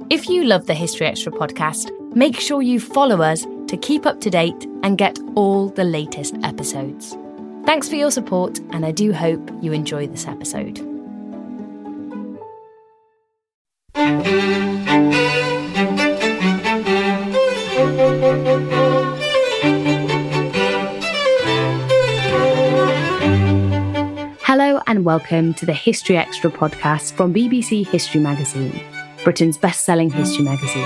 If you love the History Extra podcast, make sure you follow us to keep up to date and get all the latest episodes. Thanks for your support, and I do hope you enjoy this episode. Hello and welcome to the History Extra podcast from BBC History Magazine, Britain's best-selling history magazine.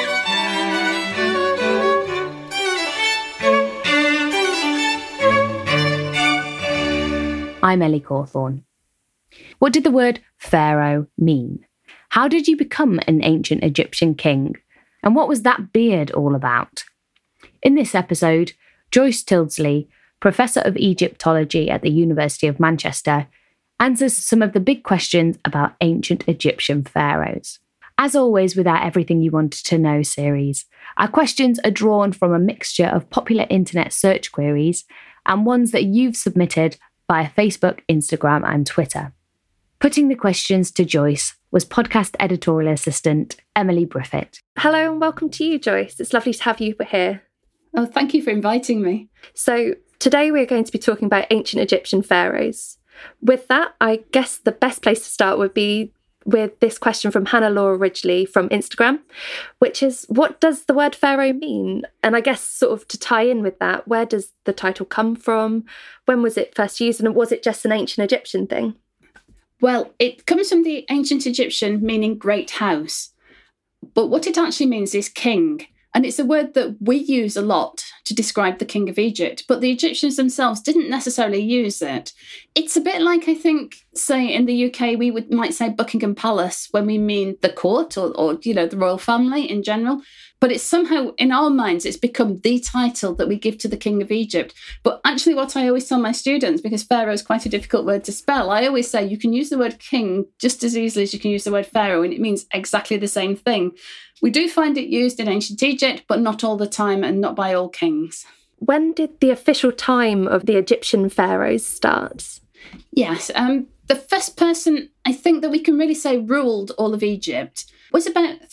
I'm Ellie Cawthorne. What did the word pharaoh mean? How did you become an ancient Egyptian king? And what was that beard all about? In this episode, Joyce Tyldesley, Professor of Egyptology at the University of Manchester, answers some of the big questions about ancient Egyptian pharaohs. As always with our Everything You Wanted to Know series, our questions are drawn from a mixture of popular internet search queries and ones that you've submitted via Facebook, Instagram and Twitter. Putting the questions to Joyce was podcast editorial assistant Emily Briffett. Hello and welcome to you, Joyce. It's lovely to have you here. Oh, thank you for inviting me. So today we're going to be talking about ancient Egyptian pharaohs. With that, I guess the best place to start would be with this question from Hannah Laura Ridgely from Instagram, which is, what does the word pharaoh mean? And I guess sort of to tie in with that, where does the title come from? When was it first used? And was it just an ancient Egyptian thing? Well, it comes from the ancient Egyptian meaning great house. But what it actually means is king. And it's a word that we use a lot to describe the king of Egypt, but the Egyptians themselves didn't necessarily use it. It's a bit like, I think, say in the UK, we might say Buckingham Palace when we mean the court or the royal family in general. But it's somehow, in our minds, it's become the title that we give to the king of Egypt. But actually what I always tell my students, because pharaoh is quite a difficult word to spell, I always say you can use the word king just as easily as you can use the word pharaoh, and it means exactly the same thing. We do find it used in ancient Egypt, but not all the time and not by all kings. When did the official time of the Egyptian pharaohs start? Yes, the first person I think that we can really say ruled all of Egypt was about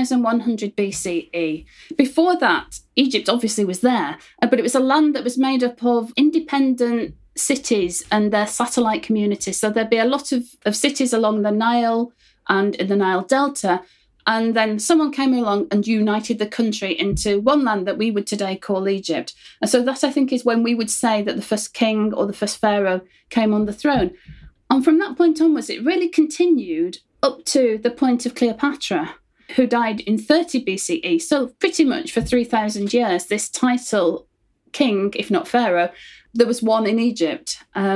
3100 BCE. Before that, Egypt obviously was there, but it was a land that was made up of independent cities and their satellite communities. So there'd be a lot of cities along the Nile and in the Nile Delta. And then someone came along and united the country into one land that we would today call Egypt. And so that, I think, is when we would say that the first king or the first pharaoh came on the throne. And from that point onwards, it really continued up to the point of Cleopatra, who died in 30 BCE. So pretty much for 3,000 years, this title, king, if not pharaoh, there was one in Egypt.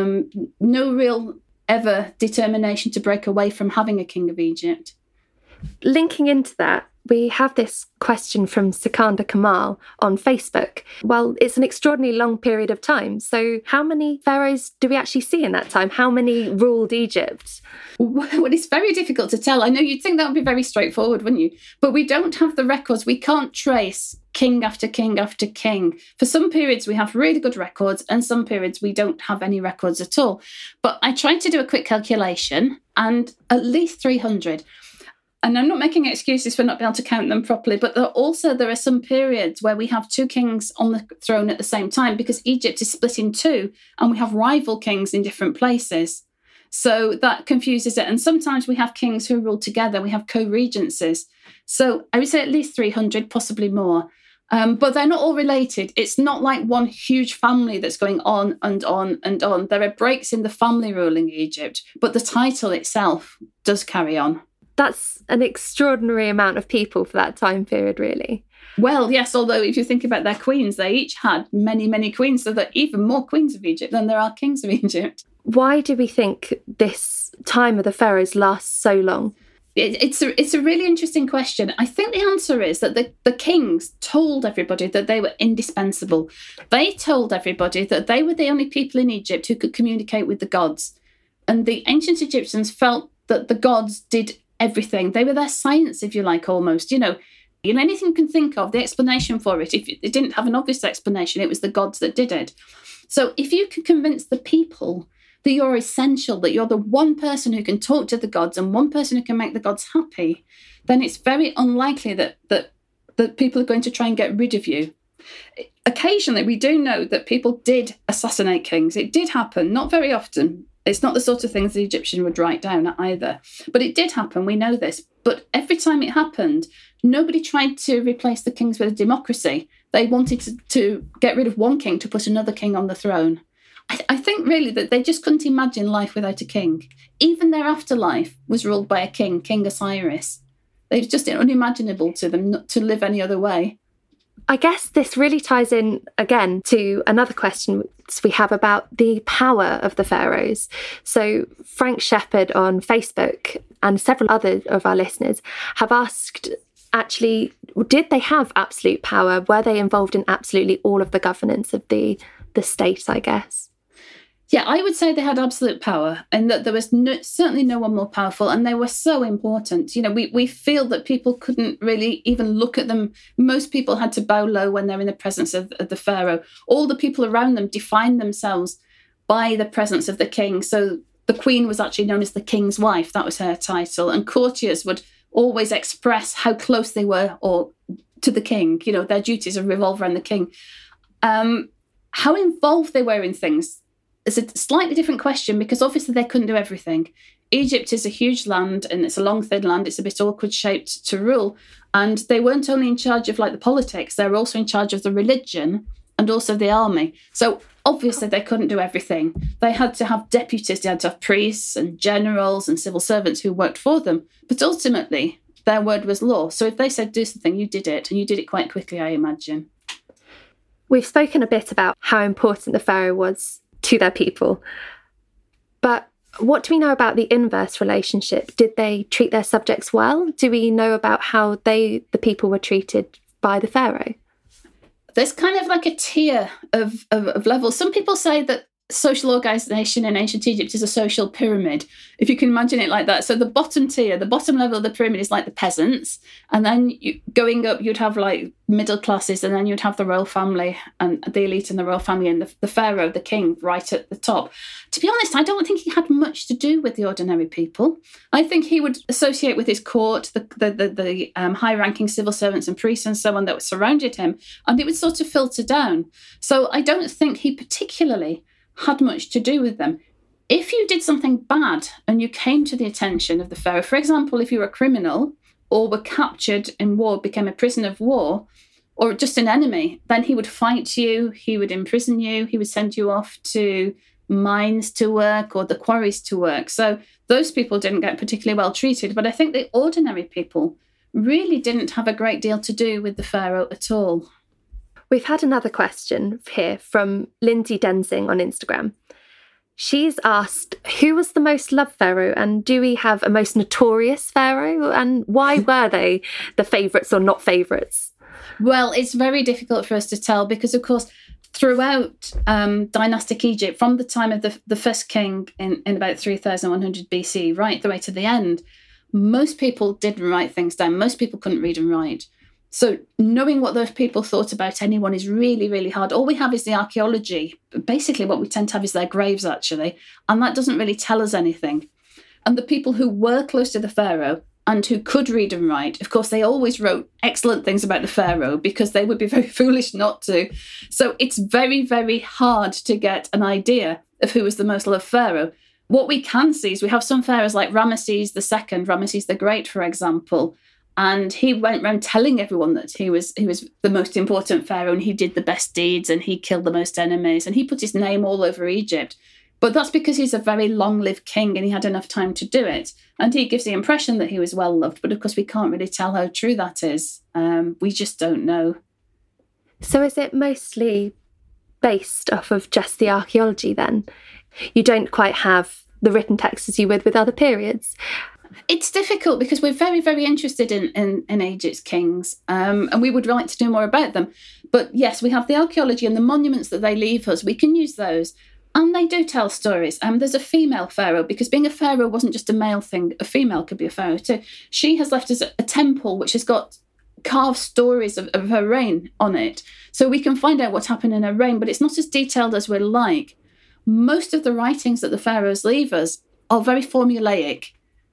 No real ever determination to break away from having a king of Egypt. Linking into that, we have this question from Sikandar Kamal on Facebook. Well, it's an extraordinarily long period of time. So how many pharaohs do we actually see in that time? How many ruled Egypt? Well, it's very difficult to tell. I know you'd think that would be very straightforward, wouldn't you? But we don't have the records. We can't trace king after king after king. For some periods, we have really good records, and some periods we don't have any records at all. But I tried to do a quick calculation, and at least 300. And I'm not making excuses for not being able to count them properly, but there are some periods where we have two kings on the throne at the same time, because Egypt is split in two and we have rival kings in different places. So that confuses it. And sometimes we have kings who rule together. We have co-regencies. So I would say at least 300, possibly more. But they're not all related. It's not like one huge family that's going on and on and on. There are breaks in the family ruling Egypt, but the title itself does carry on. That's an extraordinary amount of people for that time period, really. Well, yes, although if you think about their queens, they each had many, many queens, so there are even more queens of Egypt than there are kings of Egypt. Why do we think this time of the pharaohs lasts so long? It's a really interesting question. I think the answer is that the kings told everybody that they were indispensable. They told everybody that they were the only people in Egypt who could communicate with the gods. And the ancient Egyptians felt that the gods did everything. They were their science, if you like, almost. Anything you can think of, the explanation for it, if it didn't have an obvious explanation, it was the gods that did it. So if you can convince the people that you're essential, that you're the one person who can talk to the gods and one person who can make the gods happy, then it's very unlikely that people are going to try and get rid of you. Occasionally, we do know that people did assassinate kings. It did happen, not very often. It's not the sort of things the Egyptian would write down either. But it did happen, we know this. But every time it happened, nobody tried to replace the kings with a democracy. They wanted to get rid of one king to put another king on the throne. I think really that they just couldn't imagine life without a king. Even their afterlife was ruled by a king, King Osiris. It's just unimaginable to them not to live any other way. I guess this really ties in again to another question we have about the power of the pharaohs. So Frank Shepherd on Facebook and several other of our listeners have asked, actually, did they have absolute power? Were they involved in absolutely all of the governance of the state, I guess? Yeah, I would say they had absolute power, and that there was certainly no one more powerful, and they were so important. You know, we feel that people couldn't really even look at them. Most people had to bow low when they're in the presence of the pharaoh. All the people around them defined themselves by the presence of the king. So the queen was actually known as the king's wife. That was her title. And courtiers would always express how close they were to the king. You know, their duties would revolve around the king. How involved they were in things is a slightly different question, because obviously they couldn't do everything. Egypt is a huge land, and it's a long, thin land. It's a bit awkward shaped to rule. And they weren't only in charge of the politics, they were also in charge of the religion and also the army. So obviously they couldn't do everything. They had to have deputies, they had to have priests and generals and civil servants who worked for them. But ultimately, their word was law. So if they said do something, you did it, and you did it quite quickly, I imagine. We've spoken a bit about how important the pharaoh was to their people. But what do we know about the inverse relationship? Did they treat their subjects well? Do we know about how the people were treated by the pharaoh? There's kind of like a tier of levels. Some people say that social organisation in ancient Egypt is a social pyramid, if you can imagine it like that. So the bottom tier, the bottom level of the pyramid is like the peasants, and then going up you'd have like middle classes, and then you'd have the royal family and the elite and the royal family, and the pharaoh, the king, right at the top. To be honest, I don't think he had much to do with the ordinary people. I think he would associate with his court, the high-ranking civil servants and priests and so on that surrounded him, and it would sort of filter down. So I don't think he particularly had much to do with them. If you did something bad and you came to the attention of the pharaoh, for example, if you were a criminal or were captured in war, became a prisoner of war, or just an enemy, then he would fight you, he would imprison you, he would send you off to mines to work or the quarries to work. So those people didn't get particularly well treated, but I think the ordinary people really didn't have a great deal to do with the pharaoh at all. We've had another question here from Lindsay Denzing on Instagram. She's asked, who was the most loved pharaoh, and do we have a most notorious pharaoh, and why were they the favourites or not favourites? Well, it's very difficult for us to tell because, of course, throughout dynastic Egypt, from the time of the first king in about 3100 BC, right the way to the end, most people didn't write things down. Most people couldn't read and write. So knowing what those people thought about anyone is really, really hard. All we have is the archaeology. Basically, what we tend to have is their graves, actually, and that doesn't really tell us anything. And the people who were close to the pharaoh and who could read and write, of course, they always wrote excellent things about the pharaoh because they would be very foolish not to. So it's very, very hard to get an idea of who was the most loved pharaoh. What we can see is we have some pharaohs like Ramesses II, Ramesses the Great, for example, and he went around telling everyone that he was the most important pharaoh and he did the best deeds and he killed the most enemies and he put his name all over Egypt. But that's because he's a very long-lived king and he had enough time to do it. And he gives the impression that he was well-loved, but of course we can't really tell how true that is. We just don't know. So is it mostly based off of just the archaeology then? You don't quite have the written text as you would with other periods? It's difficult because we're very, very interested in Egypt's kings and we would like to know more about them. But yes, we have the archaeology and the monuments that they leave us. We can use those. And they do tell stories. There's a female pharaoh, because being a pharaoh wasn't just a male thing. A female could be a pharaoh too. She has left us a temple which has got carved stories of her reign on it. So we can find out what happened in her reign, but it's not as detailed as we'd like. Most of the writings that the pharaohs leave us are very formulaic.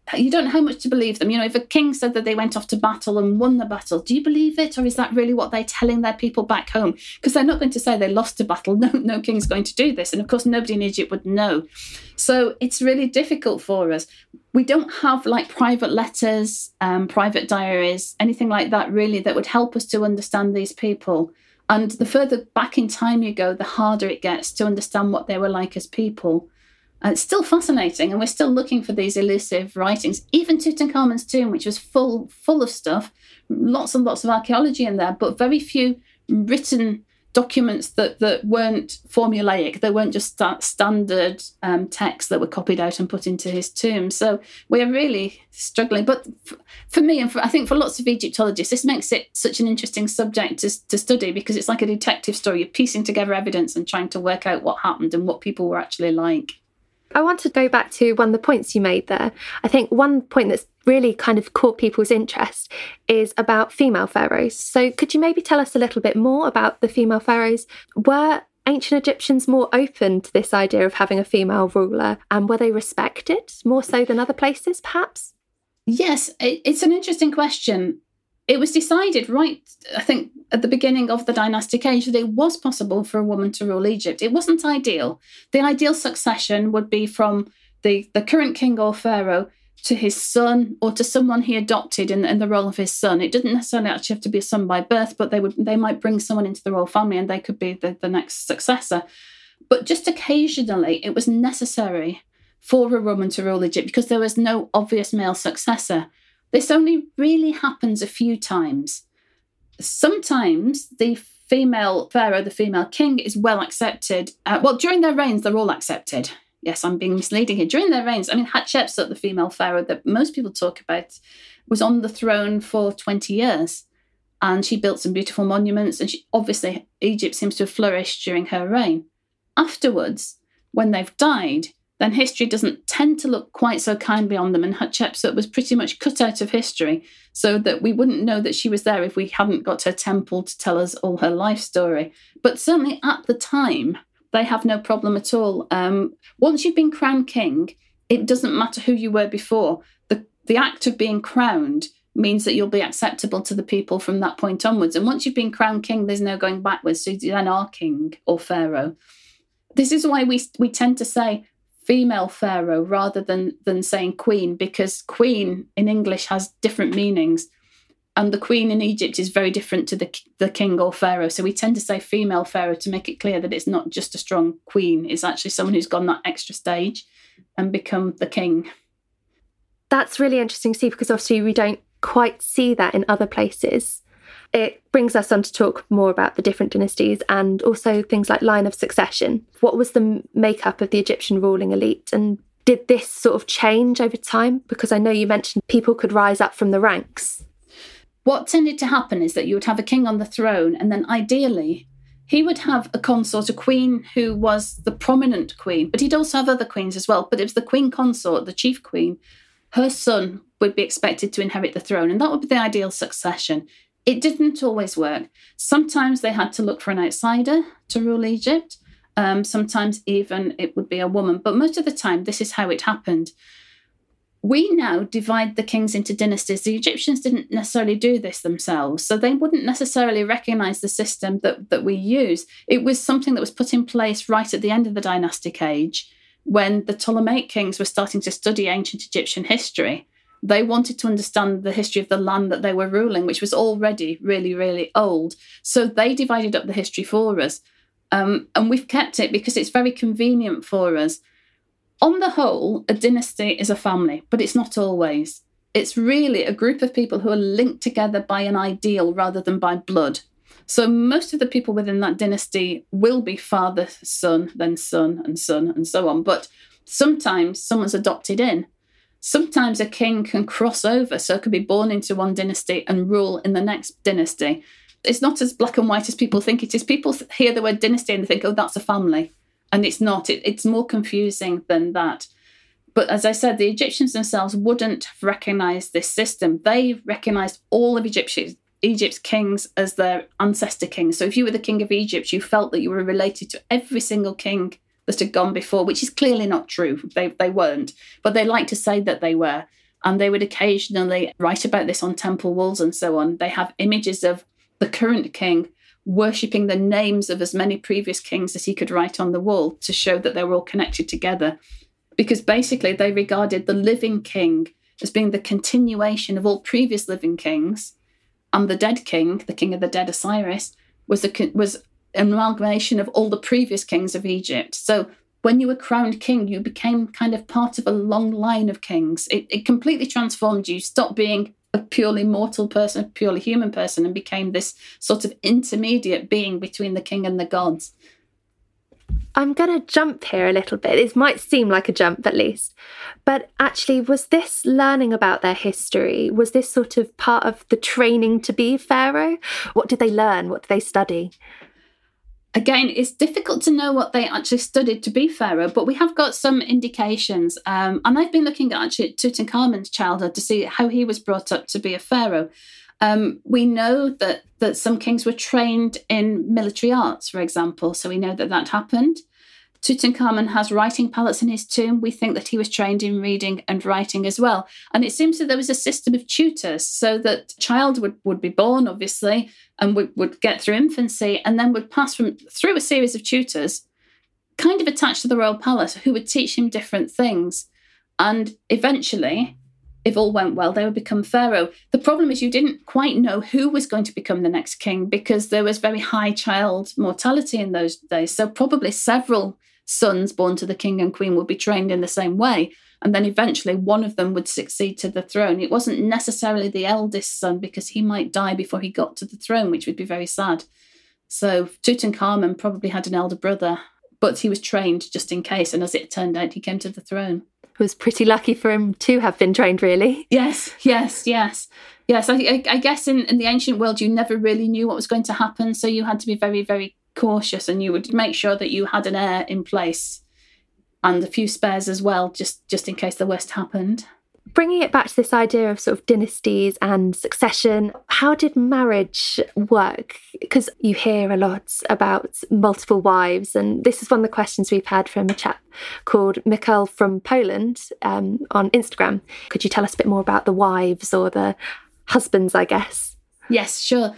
you don't know how much to believe them. If a king said that they went off to battle and won the battle, do you believe it? Or is that really what they're telling their people back home? Because they're not going to say they lost a battle. No king's going to do this. And of course, nobody in Egypt would know. So it's really difficult for us. We don't have like private letters, private diaries, anything like that really that would help us to understand these people. And the further back in time you go, the harder it gets to understand what they were like as people. And it's still fascinating, and we're still looking for these elusive writings. Even Tutankhamun's tomb, which was full of stuff, lots and lots of archaeology in there, but very few written documents that weren't formulaic. They weren't just standard texts that were copied out and put into his tomb. So we're really struggling. But for me, and I think for lots of Egyptologists, this makes it such an interesting subject to study, because it's like a detective story. You're piecing together evidence and trying to work out what happened and what people were actually like. I want to go back to one of the points you made there. I think one point that's really kind of caught people's interest is about female pharaohs. So could you maybe tell us a little bit more about the female pharaohs? Were ancient Egyptians more open to this idea of having a female ruler, and were they respected more so than other places, perhaps? Yes, it's an interesting question. It was decided I think, at the beginning of the dynastic age that it was possible for a woman to rule Egypt. It wasn't ideal. The ideal succession would be from the current king or pharaoh to his son, or to someone he adopted in the role of his son. It didn't necessarily actually have to be a son by birth, but they might bring someone into the royal family and they could be the next successor. But just occasionally it was necessary for a woman to rule Egypt because there was no obvious male successor. This only really happens a few times. Sometimes the female pharaoh, the female king, is well accepted. During their reigns, they're all accepted. Yes, I'm being misleading here. During their reigns, Hatshepsut, the female pharaoh that most people talk about, was on the throne for 20 years. And she built some beautiful monuments. And obviously, Egypt seems to have flourished during her reign. Afterwards, when they've died, then history doesn't tend to look quite so kindly on them. And Hatshepsut was pretty much cut out of history, so that we wouldn't know that she was there if we hadn't got her temple to tell us all her life story. But certainly at the time, they have no problem at all. Once you've been crowned king, it doesn't matter who you were before. The act of being crowned means that you'll be acceptable to the people from that point onwards. And once you've been crowned king, there's no going backwards. So you then are king or pharaoh. This is why we tend to say female pharaoh rather than saying queen, because queen in English has different meanings. And the queen in Egypt is very different to the king or pharaoh. So we tend to say female pharaoh to make it clear that it's not just a strong queen. It's actually someone who's gone that extra stage and become the king. That's really interesting to see, because obviously we don't quite see that in other places. It brings us on to talk more about the different dynasties and also things like line of succession. What was the makeup of the Egyptian ruling elite? And did this sort of change over time? Because I know you mentioned people could rise up from the ranks. What tended to happen is that you would have a king on the throne, and then ideally he would have a consort, a queen who was the prominent queen, but he'd also have other queens as well. But it was the queen consort, the chief queen, her son would be expected to inherit the throne, and that would be the ideal succession. It didn't always work. Sometimes they had to look for an outsider to rule Egypt. Sometimes even it would be a woman, but most of the time this is how it happened. We now divide the kings into dynasties. The Egyptians didn't necessarily do this themselves, so they wouldn't necessarily recognise the system that we use. It was something that was put in place right at the end of the dynastic age, when the Ptolemaic kings were starting to study ancient Egyptian history. They wanted to understand the history of the land that they were ruling, which was already really, really old. So they divided up the history for us. And we've kept it because it's very convenient for us. On the whole, a dynasty is a family, but it's not always. It's really a group of people who are linked together by an ideal rather than by blood. So most of the people within that dynasty will be father, son, then son, and so on. But sometimes someone's adopted in. Sometimes a king can cross over, so it could be born into one dynasty and rule in the next dynasty. It's not as black and white as people think it is. People hear the word dynasty and they think, oh, that's a family. And it's not. It's more confusing than that. But as I said, the Egyptians themselves wouldn't have recognised this system. They recognised all of Egypt's kings as their ancestor kings. So if you were the king of Egypt, you felt that you were related to every single king that had gone before, which is clearly not true. They weren't. But they like to say that they were. And they would occasionally write about this on temple walls and so on. They have images of the current king worshipping the names of as many previous kings as he could write on the wall to show that they were all connected together. Because basically they regarded the living king as being the continuation of all previous living kings. And the dead king, the king of the dead, Osiris, was an amalgamation of all the previous kings of Egypt. So when you were crowned king, you became kind of part of a long line of kings. It completely transformed you. You stopped being a purely mortal person, a purely human person, and became this sort of intermediate being between the king and the gods. I'm going to jump here a little bit. It might seem like a jump at least. But actually, was this learning about their history? Was this sort of part of the training to be pharaoh? What did they learn? What did they study? Again, it's difficult to know what they actually studied to be pharaoh, but we have got some indications. And I've been looking at actually Tutankhamun's childhood to see how he was brought up to be a pharaoh. We know that some kings were trained in military arts, for example, so we know that happened. Tutankhamun has writing palettes in his tomb. We think that he was trained in reading and writing as well. And it seems that there was a system of tutors, so that a child would be born, obviously, and would get through infancy, and then would pass through a series of tutors, kind of attached to the royal palace, who would teach him different things. And eventually, if all went well, they would become pharaoh. The problem is you didn't quite know who was going to become the next king, because there was very high child mortality in those days. So probably several sons born to the king and queen would be trained in the same way. And then eventually one of them would succeed to the throne. It wasn't necessarily the eldest son, because he might die before he got to the throne, which would be very sad. So Tutankhamun probably had an elder brother, but he was trained just in case. And as it turned out, he came to the throne. It was pretty lucky for him to have been trained, really. Yes. I guess in the ancient world, you never really knew what was going to happen. So you had to be very, very cautious, and you would make sure that you had an heir in place and a few spares as well, just in case the worst happened. Bringing it back to this idea of sort of dynasties and succession, how did marriage work? Because you hear a lot about multiple wives, and this is one of the questions we've had from a chap called Mikhail from Poland on Instagram. Could you tell us a bit more about the wives, or the husbands, I guess? Yes, sure.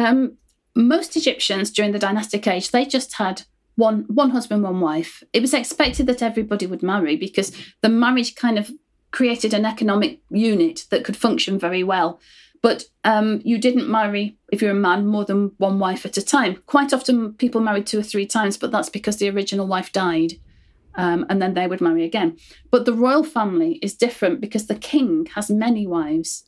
Most Egyptians during the dynastic age, they just had one husband, one wife. It was expected that everybody would marry, because the marriage kind of created an economic unit that could function very well. But you didn't marry, if you're a man, more than one wife at a time. Quite often people married 2 or 3 times, but that's because the original wife died, and then they would marry again. But the royal family is different, because the king has many wives.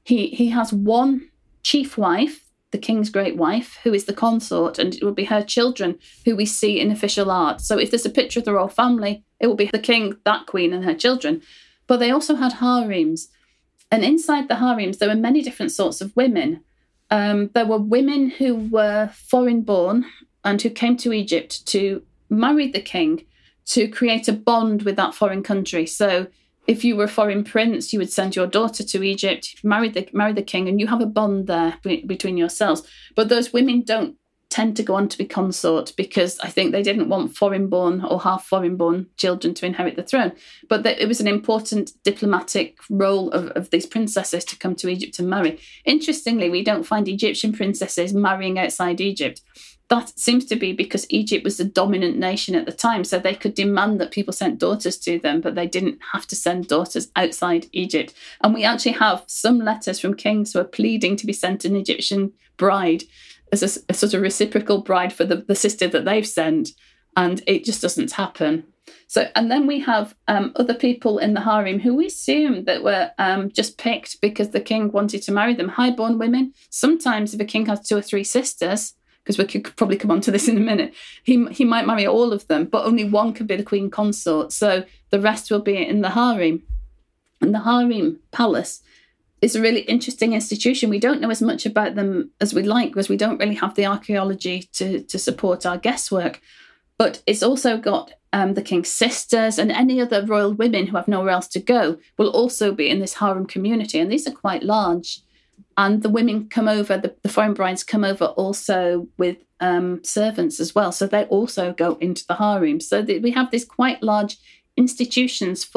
He has one chief wife, the king's great wife, who is the consort, and it will be her children who we see in official art. So if there's a picture of the royal family, it will be the king, that queen, and her children. But they also had harems. And inside the harems, there were many different sorts of women. There were women who were foreign-born and who came to Egypt to marry the king to create a bond with that foreign country. So if you were a foreign prince, you would send your daughter to Egypt, marry the king, and you have a bond there between yourselves. But those women don't tend to go on to be consort, because I think they didn't want foreign-born or half-foreign-born children to inherit the throne. But it was an important diplomatic role of these princesses to come to Egypt and marry. Interestingly, we don't find Egyptian princesses marrying outside Egypt. That seems to be because Egypt was the dominant nation at the time, so they could demand that people sent daughters to them, but they didn't have to send daughters outside Egypt. And we actually have some letters from kings who are pleading to be sent an Egyptian bride as a sort of reciprocal bride for the sister that they've sent, and it just doesn't happen. So, and then we have other people in the harem who we assume that were just picked because the king wanted to marry them, highborn women. Sometimes if a king has 2 or 3 sisters, because we could probably come on to this in a minute, he might marry all of them, but only one could be the queen consort. So the rest will be in the harem. And the harem palace is a really interesting institution. We don't know as much about them as we'd like, because we don't really have the archaeology to support our guesswork. But it's also got the king's sisters, and any other royal women who have nowhere else to go will also be in this harem community. And these are quite large. And the women come over, the foreign brides come over also with servants as well. So they also go into the harem. So we have these quite large institutions full of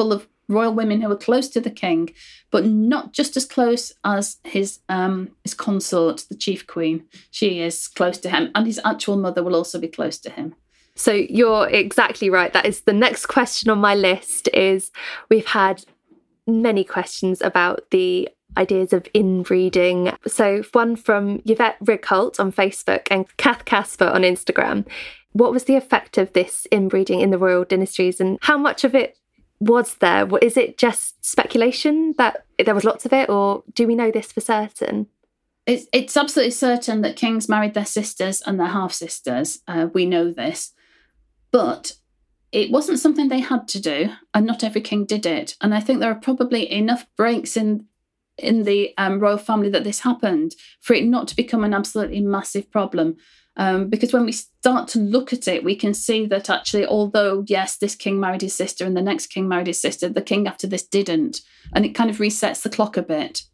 royal women who were close to the king, but not just as close as his consort, the chief queen. She is close to him, and his actual mother will also be close to him. So you're exactly right. That is the next question on my list. Is we've had many questions about the ideas of inbreeding. So one from Yvette Rickholt on Facebook and Kath Casper on Instagram. What was the effect of this inbreeding in the royal dynasties, and how much of it was there? Is it just speculation that there was lots of it, or do we know this for certain? It's absolutely certain that kings married their sisters and their half-sisters. We know this. But it wasn't something they had to do, and not every king did it. And I think there are probably enough breaks in the royal family that this happened for it not to become an absolutely massive problem. Because when we start to look at it, we can see that actually, although, yes, this king married his sister and the next king married his sister, the king after this didn't. And it kind of resets the clock a bit.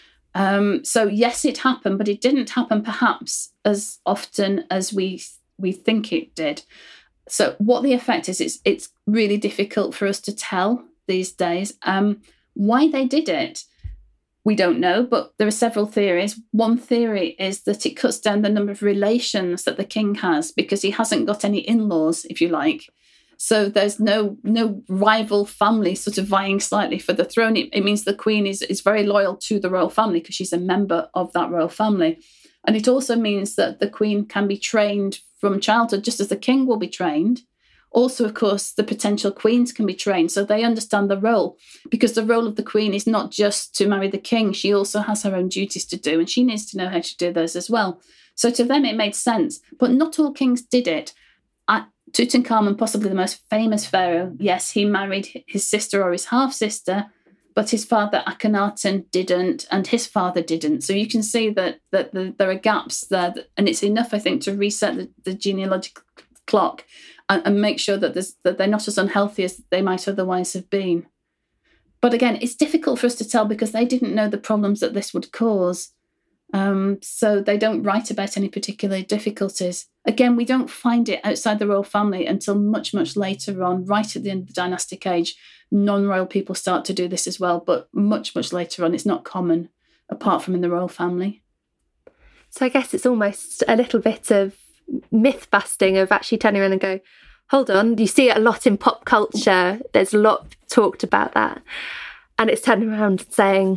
So, yes, it happened, but it didn't happen perhaps as often as we think it did. So what the effect is, it's really difficult for us to tell these days. Why they did it, we don't know, but there are several theories. One theory is that it cuts down the number of relations that the king has because he hasn't got any in-laws, if you like. So there's no rival family sort of vying slightly for the throne. It means the queen is very loyal to the royal family because she's a member of that royal family. And it also means that the queen can be trained from childhood, just as the king will be trained. Also, of course, the potential queens can be trained, so they understand the role, because the role of the queen is not just to marry the king. She also has her own duties to do, and she needs to know how to do those as well. So to them, it made sense. But not all kings did it. Tutankhamun, possibly the most famous pharaoh, yes, he married his sister or his half-sister, but his father Akhenaten didn't, and his father didn't. So you can see that there are gaps there, and it's enough, I think, to reset the genealogical clock and make sure that they're not as unhealthy as they might otherwise have been. But again, it's difficult for us to tell because they didn't know the problems that this would cause. So they don't write about any particular difficulties. Again, we don't find it outside the royal family until much, much later on, right at the end of the dynastic age. Non-royal people start to do this as well, but much, much later on. It's not common, apart from in the royal family. So I guess it's almost a little bit of myth busting, of actually turning around and go, hold on, you see it a lot in pop culture. There's a lot talked about that. And it's turning around and saying,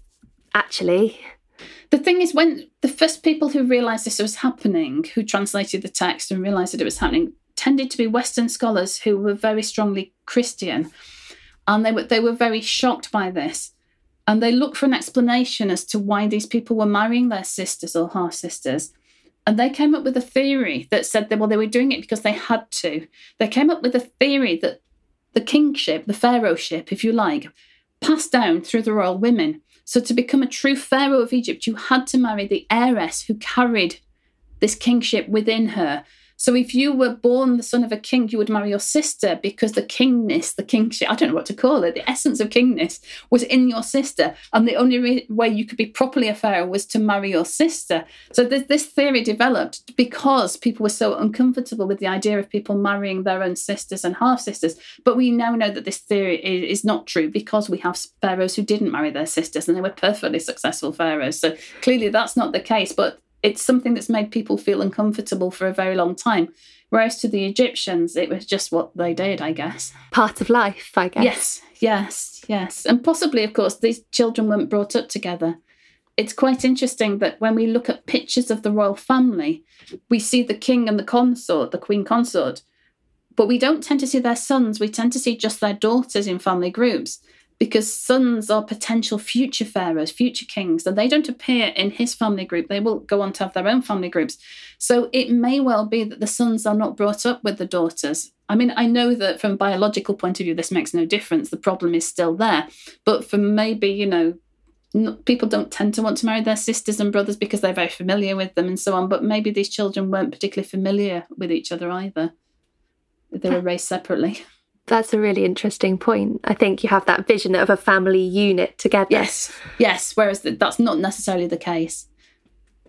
actually... The thing is, when the first people who realised this was happening, who translated the text and realised that it was happening, tended to be Western scholars who were very strongly Christian. And they were very shocked by this. And they looked for an explanation as to why these people were marrying their sisters or half-sisters. And they came up with a theory that said that, well, they were doing it because they had to. They came up with a theory that the kingship, the pharaohship, if you like, passed down through the royal women. So to become a true pharaoh of Egypt, you had to marry the heiress who carried this kingship within her. So if you were born the son of a king, you would marry your sister because the kingness, the kingship, I don't know what to call it, the essence of kingness was in your sister. And the only way you could be properly a pharaoh was to marry your sister. So this theory developed because people were so uncomfortable with the idea of people marrying their own sisters and half-sisters. But we now know that this theory is not true because we have pharaohs who didn't marry their sisters and they were perfectly successful pharaohs. So clearly that's not the case, but it's something that's made people feel uncomfortable for a very long time. Whereas to the Egyptians, it was just what they did, I guess. Part of life, I guess. Yes. And possibly, of course, these children weren't brought up together. It's quite interesting that when we look at pictures of the royal family, we see the king and the consort, the queen consort, but we don't tend to see their sons. We tend to see just their daughters in family groups, because sons are potential future pharaohs, future kings, and they don't appear in his family group. They will go on to have their own family groups. So it may well be that the sons are not brought up with the daughters. I mean, I know that from a biological point of view, this makes no difference. The problem is still there. But for maybe, people don't tend to want to marry their sisters and brothers because they're very familiar with them and so on. But maybe these children weren't particularly familiar with each other either. They were raised separately. That's a really interesting point. I think you have that vision of a family unit together. Yes. Whereas that's not necessarily the case.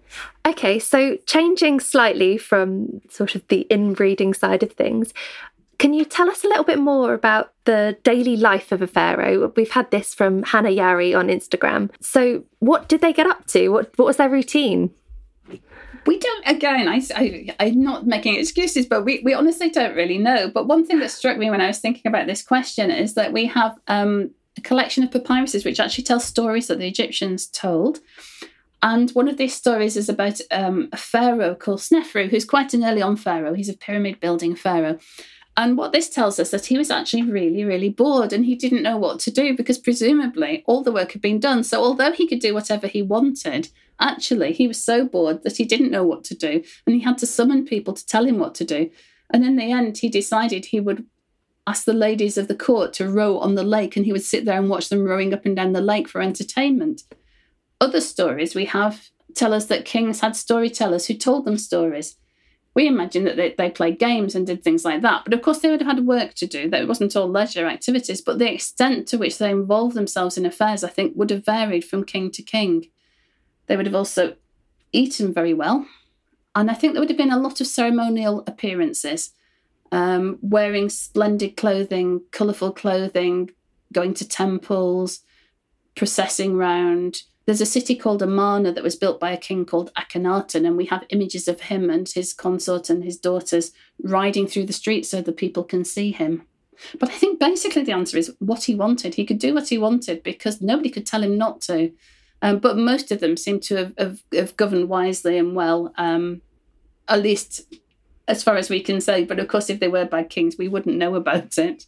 Okay, so changing slightly from sort of the inbreeding side of things, Can you tell us a little bit more about the daily life of a pharaoh? We've had this from Hannah Yari on Instagram. So what did they get up to? What was their routine? We don't, again, I'm not making excuses, but we honestly don't really know. But one thing that struck me when I was thinking about this question is that we have a collection of papyruses which actually tell stories that the Egyptians told. And one of these stories is about a pharaoh called Snefru, who's quite an early on pharaoh. He's a pyramid building pharaoh. And what this tells us that he was actually really, really bored and he didn't know what to do because presumably all the work had been done. So although he could do whatever he wanted, actually he was so bored that he didn't know what to do and he had to summon people to tell him what to do. And in the end, he decided he would ask the ladies of the court to row on the lake and he would sit there and watch them rowing up and down the lake for entertainment. Other stories we have tell us that kings had storytellers who told them stories. We imagine that they played games and did things like that. But of course, they would have had work to do. That it wasn't all leisure activities. But the extent to which they involved themselves in affairs, I think, would have varied from king to king. They would have also eaten very well. And I think there would have been a lot of ceremonial appearances, wearing splendid clothing, colourful clothing, going to temples, processing round. There's a city called Amarna that was built by a king called Akhenaten, and we have images of him and his consort and his daughters riding through the streets so that people can see him. But I think basically the answer is what he wanted. He could do what he wanted because nobody could tell him not to. But most of them seem to have governed wisely and well, at least as far as we can say. But of course, if they were bad kings, we wouldn't know about it.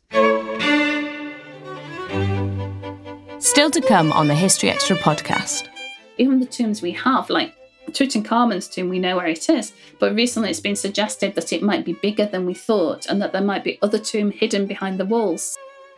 Still to come on the History Extra podcast. Even the tombs we have, like Tutankhamun's tomb, we know where it is. But recently it's been suggested that it might be bigger than we thought and that there might be other tombs hidden behind the walls.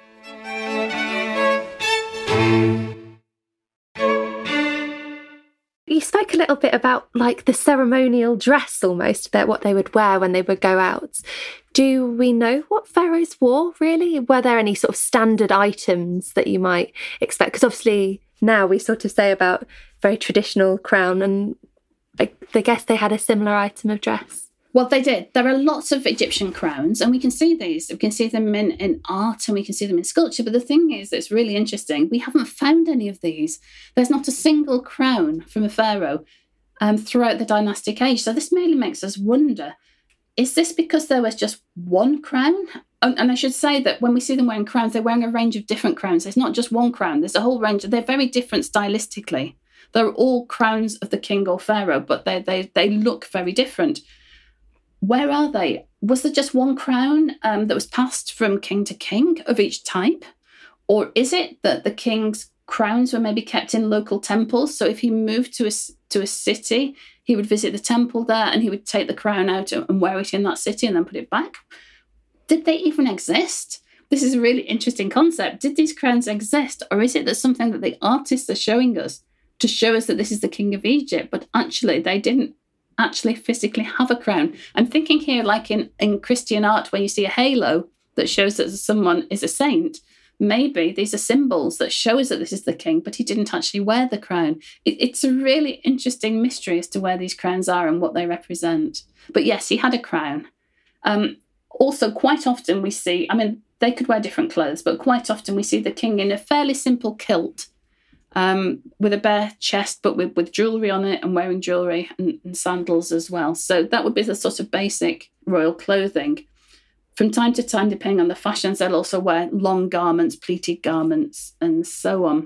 You spoke a little bit about like the ceremonial dress almost, about what they would wear when they would go out. Do we know what pharaohs wore, really? Were there any sort of standard items that you might expect? Because obviously now we sort of say about very traditional crown, and I guess they had a similar item of dress. Well, they did. There are lots of Egyptian crowns, and we can see these. We can see them in art and we can see them in sculpture. But the thing is that's really interesting, we haven't found any of these. There's not a single crown from a pharaoh throughout the dynastic age. So this really makes us wonder, is this because there was just one crown? And I should say that when we see them wearing crowns, they're wearing a range of different crowns. There's not just one crown. There's a whole range. They're very different stylistically. They're all crowns of the king or pharaoh, but they look very different. Where are they? Was there just one crown that was passed from king to king of each type? Or is it that the king's crowns were maybe kept in local temples? So if he moved to a city, he would visit the temple there and he would take the crown out and wear it in that city and then put it back. Did they even exist? This is a really interesting concept. Did these crowns exist? Or is it that something that the artists are showing us to show us that this is the king of Egypt, but actually they didn't actually physically have a crown? I'm thinking here like in Christian art where you see a halo that shows that someone is a saint. Maybe these are symbols that show us that this is the king, but he didn't actually wear the crown. It's a really interesting mystery as to where these crowns are and what they represent. But yes, he had a crown. Also, quite often we see, they could wear different clothes, but quite often we see the king in a fairly simple kilt with a bare chest, but with jewellery on it and wearing jewellery and sandals as well. So that would be the sort of basic royal clothing. From time to time, depending on the fashions, they'll also wear long garments, pleated garments, and so on.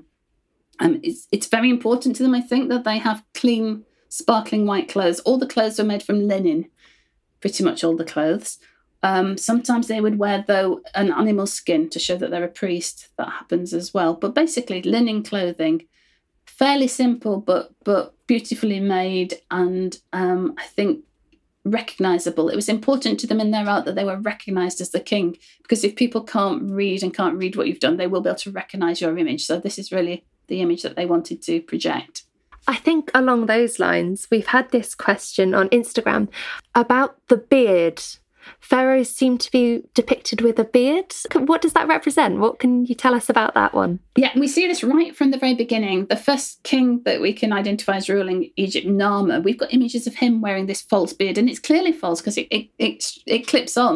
It's very important to them, I think, that they have clean, sparkling white clothes. All the clothes were made from linen, pretty much all the clothes. Sometimes they would wear, though, an animal skin to show that they're a priest. That happens as well. But basically, linen clothing, fairly simple, but beautifully made, and I think recognisable. It was important to them in their art that they were recognised as the king, because if people can't read what you've done, they will be able to recognise your image. So this is really the image that they wanted to project. I think along those lines, we've had this question on Instagram about the beard. Pharaohs seem to be depicted with a beard. What does that represent? What can you tell us about that one? Yeah, we see this right from the very beginning. The first king that we can identify as ruling Egypt, Narmer, we've got images of him wearing this false beard, and it's clearly false because it clips on.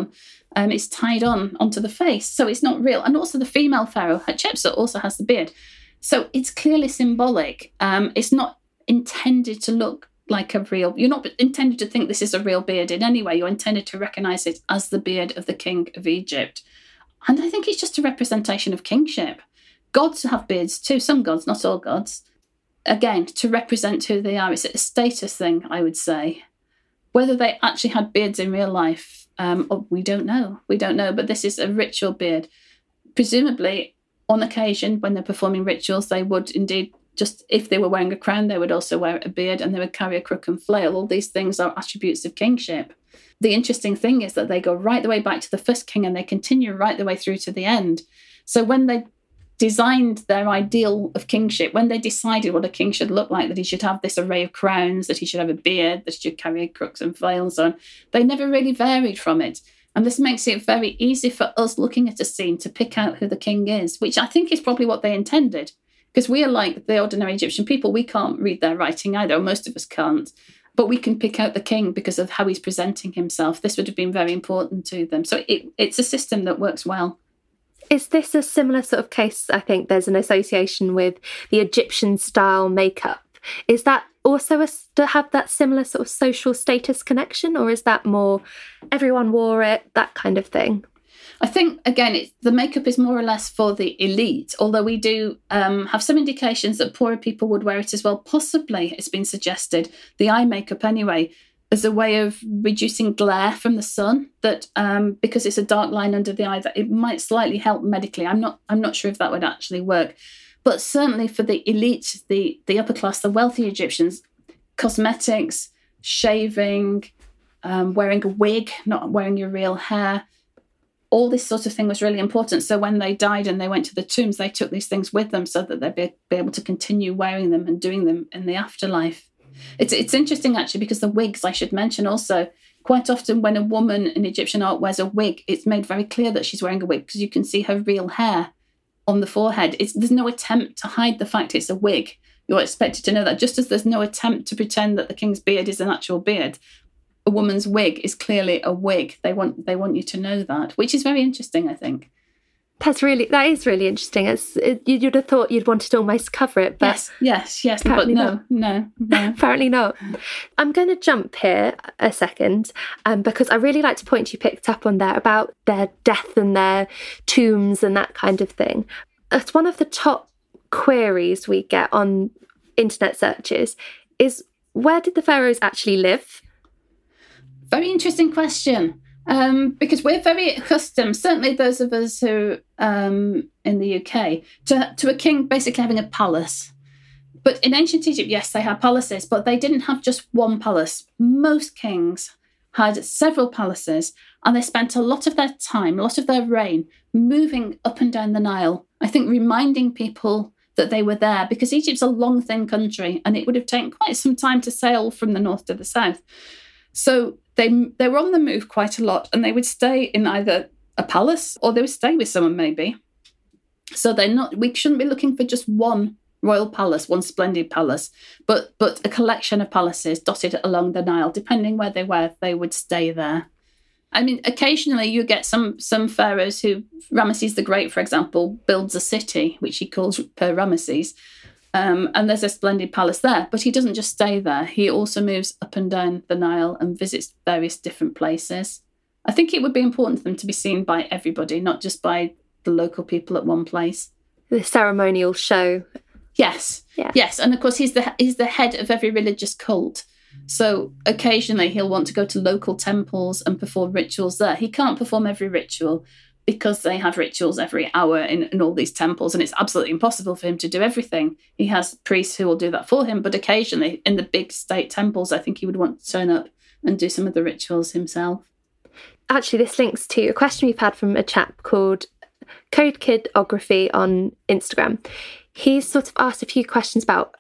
It's tied onto the face, so it's not real. And also the female pharaoh, Hatshepsut, also has the beard. So it's clearly symbolic. It's not intended to look like a real... You're not intended to think this is a real beard in any way. You're intended to recognise it as the beard of the king of Egypt. And I think it's just a representation of kingship. Gods have beards too, some gods, not all gods. Again, to represent who they are. It's a status thing, I would say. Whether they actually had beards in real life, we don't know. We don't know, but this is a ritual beard. Presumably, on occasion, when they're performing rituals, they would indeed, just if they were wearing a crown, they would also wear a beard and they would carry a crook and flail. All these things are attributes of kingship. The interesting thing is that they go right the way back to the first king and they continue right the way through to the end. So when they designed their ideal of kingship, when they decided what a king should look like, that he should have this array of crowns, that he should have a beard, that he should carry crooks and flails on, they never really varied from it. And this makes it very easy for us looking at a scene to pick out who the king is, which I think is probably what they intended. Because we are like the ordinary Egyptian people. We can't read their writing either, most of us can't. But we can pick out the king because of how he's presenting himself. This would have been very important to them. So it's a system that works well. Is this a similar sort of case? I think there's an association with the Egyptian style makeup. Is that also to have that similar sort of social status connection, or is that more everyone wore it, that kind of thing? I think, again, the makeup is more or less for the elite, although we do have some indications that poorer people would wear it as well. Possibly, it's been suggested, the eye makeup anyway, as a way of reducing glare from the sun, that because it's a dark line under the eye, that it might slightly help medically. I'm not sure if that would actually work. But certainly for the elite, the upper class, the wealthy Egyptians, cosmetics, shaving, wearing a wig, not wearing your real hair, all this sort of thing was really important. So when they died and they went to the tombs, they took these things with them so that they'd be able to continue wearing them and doing them in the afterlife. It's interesting, actually, because the wigs, I should mention also, quite often when a woman in Egyptian art wears a wig, it's made very clear that she's wearing a wig because you can see her real hair on the forehead. There's no attempt to hide the fact it's a wig. You're expected to know that, just as there's no attempt to pretend that the king's beard is an actual beard. A woman's wig is clearly a wig. They want you to know that, which is very interesting, I think. That is really interesting. You'd have thought you'd wanted to almost cover it, but yes, but no. Apparently not. I'm going to jump here a second, because I really like to point you picked up on there about their death and their tombs and that kind of thing. It's one of the top queries we get on internet searches is, where did the pharaohs actually live? Very interesting question. Because we're very accustomed, certainly those of us who in the UK, to a king basically having a palace. But in ancient Egypt, yes, they had palaces, but they didn't have just one palace. Most kings had several palaces, and they spent a lot of their time, a lot of their reign, moving up and down the Nile, I think reminding people that they were there, because Egypt's a long, thin country, and it would have taken quite some time to sail from the north to the south. So they were on the move quite a lot, and they would stay in either a palace or they would stay with someone maybe. So we shouldn't be looking for just one royal palace, one splendid palace, but a collection of palaces dotted along the Nile. Depending where they were, they would stay there. I mean, occasionally you get some pharaohs who, Ramesses the Great, for example, builds a city, which he calls Per Ramesses. And there's a splendid palace there, but he doesn't just stay there. He also moves up and down the Nile and visits various different places. I think it would be important for them to be seen by everybody, not just by the local people at one place. The ceremonial show. Yes. Yeah. Yes. And of course, he's the head of every religious cult. So occasionally he'll want to go to local temples and perform rituals there. He can't perform every ritual, because they have rituals every hour in all these temples, and it's absolutely impossible for him to do everything. He has priests who will do that for him, but occasionally in the big state temples, I think he would want to turn up and do some of the rituals himself. Actually, this links to a question we've had from a chap called Code Kidography on Instagram. He's sort of asked a few questions about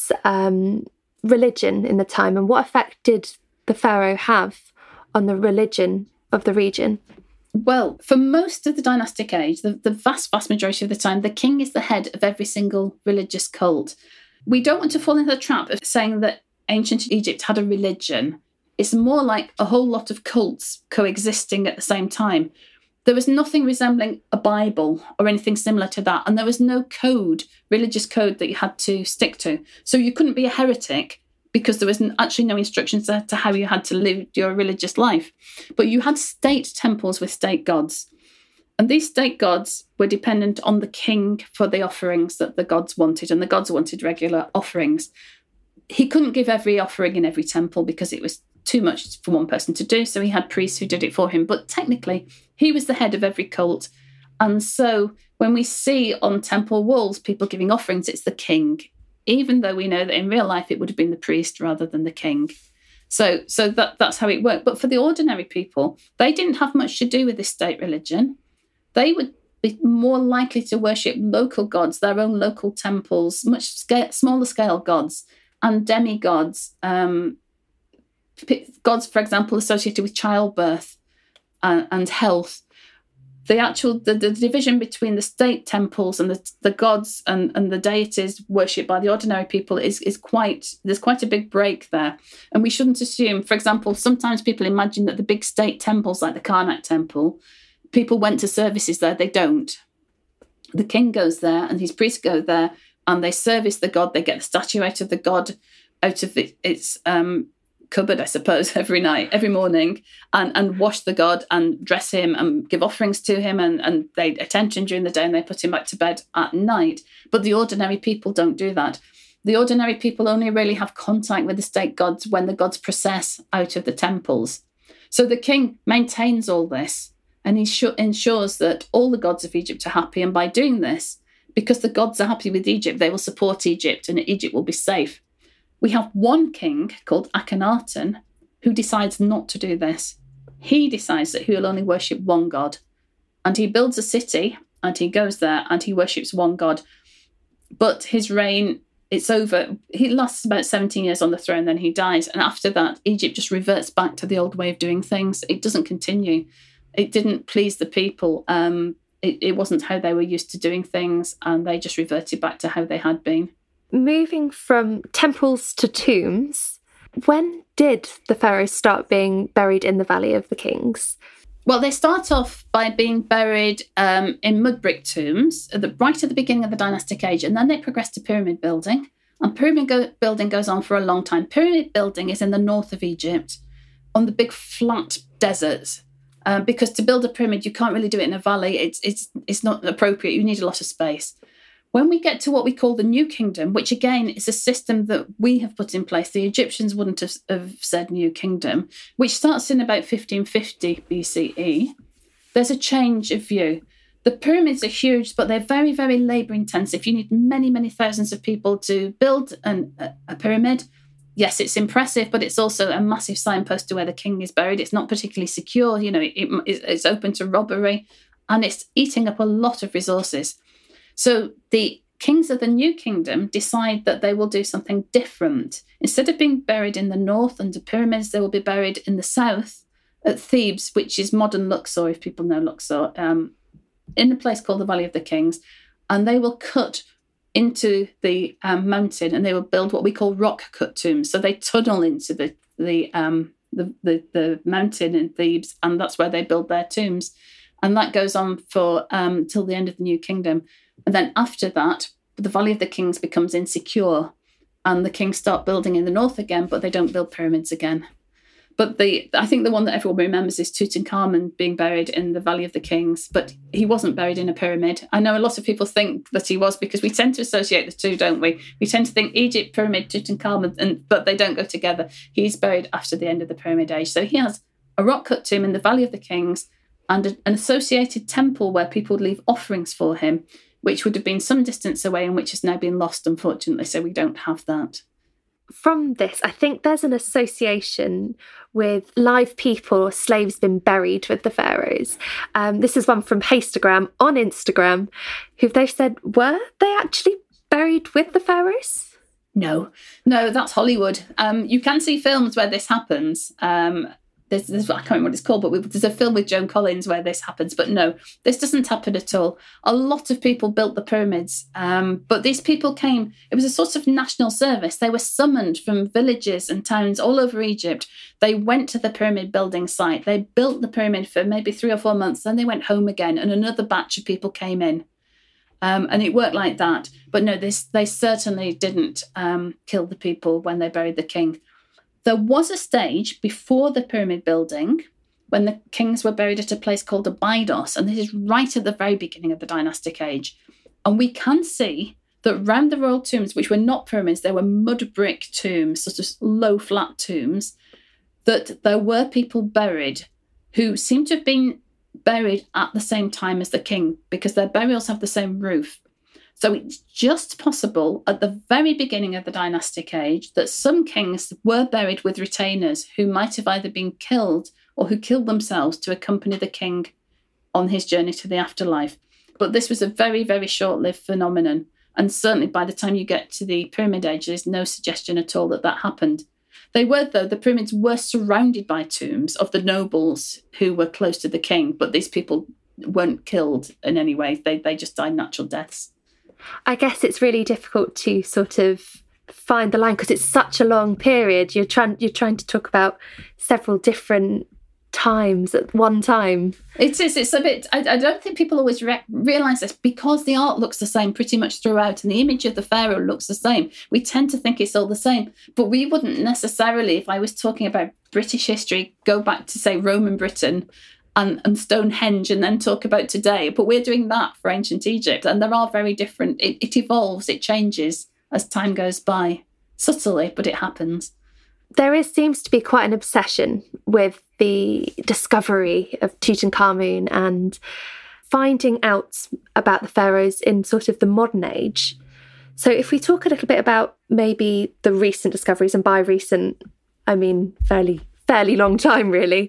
religion in the time, and what effect did the pharaoh have on the religion of the region? Well, for most of the dynastic age, the vast majority of the time, the king is the head of every single religious cult. We don't want to fall into the trap of saying that ancient Egypt had a religion. It's more like a whole lot of cults coexisting at the same time. There was nothing resembling a Bible or anything similar to that. And there was no code, religious code, that you had to stick to. So you couldn't be a heretic because there was actually no instructions as to how you had to live your religious life. But you had state temples with state gods. And these state gods were dependent on the king for the offerings that the gods wanted. And the gods wanted regular offerings. He couldn't give every offering in every temple because it was too much for one person to do. So he had priests who did it for him. But technically, he was the head of every cult. And so when we see on temple walls people giving offerings, it's the king, even though we know that in real life it would have been the priest rather than the king. So that's how it worked. But for the ordinary people, they didn't have much to do with this state religion. They would be more likely to worship local gods, their own local temples, much smaller scale gods and demigods, gods, for example, associated with childbirth and health. The division between the state temples and the gods and the deities worshipped by the ordinary people there's quite a big break there. And we shouldn't assume, for example, sometimes people imagine that the big state temples like the Karnak temple, people went to services there. They don't. The king goes there and his priests go there and they service the god. They get the statue out of the god, out of its cupboard, I suppose, every morning, and wash the god and dress him and give offerings to him, and they attend to him during the day and they put him back to bed at night. But the ordinary people don't do that. The ordinary people only really have contact with the state gods when the gods process out of the temples. So the king maintains all this, and he ensures that all the gods of Egypt are happy. And by doing this, because the gods are happy with Egypt, they will support Egypt and Egypt will be safe. We have one king called Akhenaten who decides not to do this. He decides that he will only worship one god. And he builds a city and he goes there and he worships one god. But his reign, it's over. He lasts about 17 years on the throne, then he dies. And after that, Egypt just reverts back to the old way of doing things. It doesn't continue. It didn't please the people. It wasn't how they were used to doing things, and they just reverted back to how they had been. Moving from temples to tombs, when did the pharaohs start being buried in the Valley of the Kings? Well, they start off by being buried in mud brick tombs right at the beginning of the dynastic age, and then they progress to pyramid building. And pyramid building goes on for a long time. Pyramid building is in the north of Egypt, on the big flat deserts. Because to build a pyramid, you can't really do it in a valley. It's not appropriate. You need a lot of space. When we get to what we call the New Kingdom, which again is a system that we have put in place, the Egyptians wouldn't have said New Kingdom, which starts in about 1550 BCE, there's a change of view. The pyramids are huge, but they're very, very labour intensive. You need many, many thousands of people to build a pyramid. Yes, it's impressive, but it's also a massive signpost to where the king is buried. It's not particularly secure. It's open to robbery, and it's eating up a lot of resources. So the kings of the New Kingdom decide that they will do something different. Instead of being buried in the north under pyramids, they will be buried in the south at Thebes, which is modern Luxor, if people know Luxor, in a place called the Valley of the Kings. And they will cut into the mountain, and they will build what we call rock-cut tombs. So they tunnel into the mountain in Thebes, and that's where they build their tombs. And that goes on for till the end of the New Kingdom. And then after that, the Valley of the Kings becomes insecure, and the kings start building in the north again, but they don't build pyramids again. But I think the one that everyone remembers is Tutankhamun being buried in the Valley of the Kings, but he wasn't buried in a pyramid. I know a lot of people think that he was, because we tend to associate the two, don't we? We tend to think Egypt, pyramid, Tutankhamun, but they don't go together. He's buried after the end of the Pyramid Age. So he has a rock-cut tomb in the Valley of the Kings and an associated temple where people would leave offerings for him, which would have been some distance away and which has now been lost, unfortunately. So we don't have that. From this, I think there's an association with live people or slaves being buried with the pharaohs. This is one from Hastagram on Instagram, who they've said, were they actually buried with the pharaohs? No, that's Hollywood. You can see films where this happens. The there's I can't remember what it's called, but there's a film with Joan Collins where this happens. But no, this doesn't happen at all. A lot of people built the pyramids, but these people came, it was a sort of national service. They were summoned from villages and towns all over Egypt. They went to the pyramid building site. They built the pyramid for maybe 3 or 4 months. Then they went home again, and another batch of people came in. And it worked like that. But no, they certainly didn't kill the people when they buried the king. There was a stage before the pyramid building when the kings were buried at a place called Abydos, and this is right at the very beginning of the dynastic age. And we can see that round the royal tombs, which were not pyramids, they were mud brick tombs, sort of low, flat tombs, that there were people buried who seem to have been buried at the same time as the king, because their burials have the same roof. So it's just possible at the very beginning of the dynastic age that some kings were buried with retainers who might have either been killed or who killed themselves to accompany the king on his journey to the afterlife. But this was a very, very short-lived phenomenon. And certainly by the time you get to the Pyramid Age, there's no suggestion at all that that happened. The pyramids were surrounded by tombs of the nobles who were close to the king, but these people weren't killed in any way. They just died natural deaths. I guess it's really difficult to sort of find the line because it's such a long period. You're trying to talk about several different times at one time. It is. It's a bit. I don't think people always realise this because the art looks the same pretty much throughout, and the image of the pharaoh looks the same. We tend to think it's all the same, but we wouldn't necessarily, if I was talking about British history, go back to say Roman Britain and Stonehenge and then talk about today. But we're doing that for ancient Egypt, and there are very different. It evolves, it changes as time goes by, subtly, but it happens. There seems to be quite an obsession with the discovery of Tutankhamun and finding out about the pharaohs in sort of the modern age. So if we talk a little bit about maybe the recent discoveries, and by recent, I mean fairly long time, really.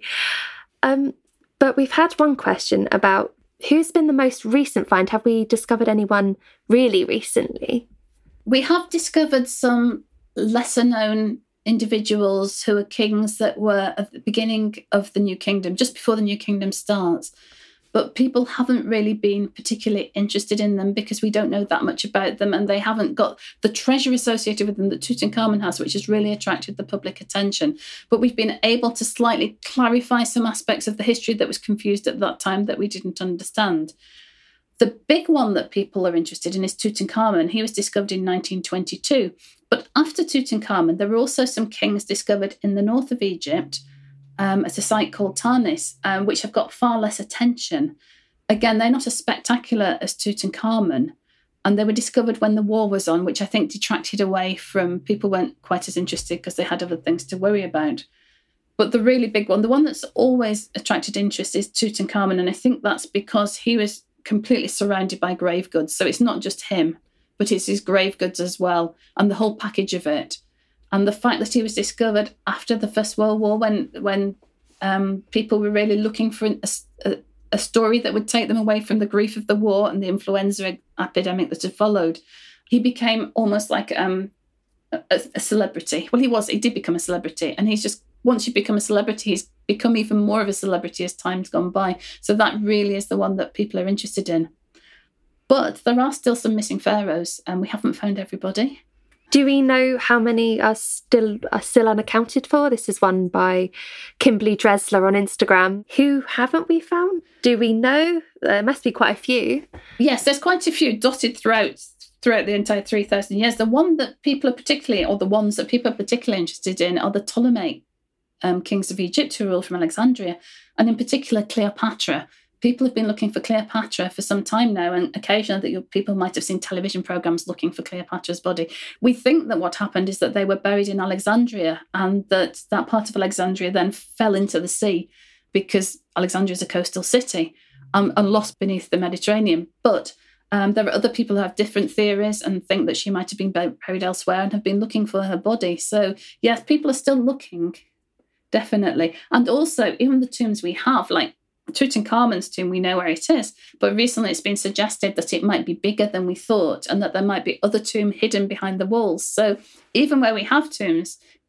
But we've had one question about who's been the most recent find. Have we discovered anyone really recently? We have discovered some lesser-known individuals who are kings that were at the beginning of the New Kingdom, just before the New Kingdom starts. But people haven't really been particularly interested in them because we don't know that much about them, and they haven't got the treasure associated with them that Tutankhamun has, which has really attracted the public attention. But we've been able to slightly clarify some aspects of the history that was confused at that time that we didn't understand. The big one that people are interested in is Tutankhamun. He was discovered in 1922. But after Tutankhamun, there were also some kings discovered in the north of Egypt at a site called Tanis, which have got far less attention. Again, they're not as spectacular as Tutankhamun. And they were discovered when the war was on, which I think detracted away from people weren't quite as interested because they had other things to worry about. But the really big one, the one that's always attracted interest is Tutankhamun. And I think that's because he was completely surrounded by grave goods. So it's not just him, but it's his grave goods as well, and the whole package of it. And the fact that he was discovered after the First World War, when people were really looking for a story that would take them away from the grief of the war and the influenza epidemic that had followed, he became almost like a celebrity. Well, he did become a celebrity, and he's just, once you become a celebrity, he's become even more of a celebrity as time's gone by. So that really is the one that people are interested in. But there are still some missing pharaohs, and we haven't found everybody. Do we know how many are still unaccounted for? This is one by Kimberly Dresler on Instagram. Who haven't we found? Do we know? There must be quite a few. Yes, there's quite a few dotted throughout the entire 3,000 years. The one that people are particularly, or the ones that people are particularly interested in, are the Ptolemaic kings of Egypt who ruled from Alexandria, and in particular Cleopatra. People have been looking for Cleopatra for some time now, and occasionally people might have seen television programmes looking for Cleopatra's body. We think that what happened is that they were buried in Alexandria, and that part of Alexandria then fell into the sea because Alexandria is a coastal city and lost beneath the Mediterranean. But there are other people who have different theories and think that she might have been buried elsewhere and have been looking for her body. So, yes, people are still looking, definitely. And also, even the tombs we have, like Tutankhamun's tomb, we know where it is, but recently it's been suggested that it might be bigger than we thought and that there might be other tombs hidden behind the walls. So even where we have tombs,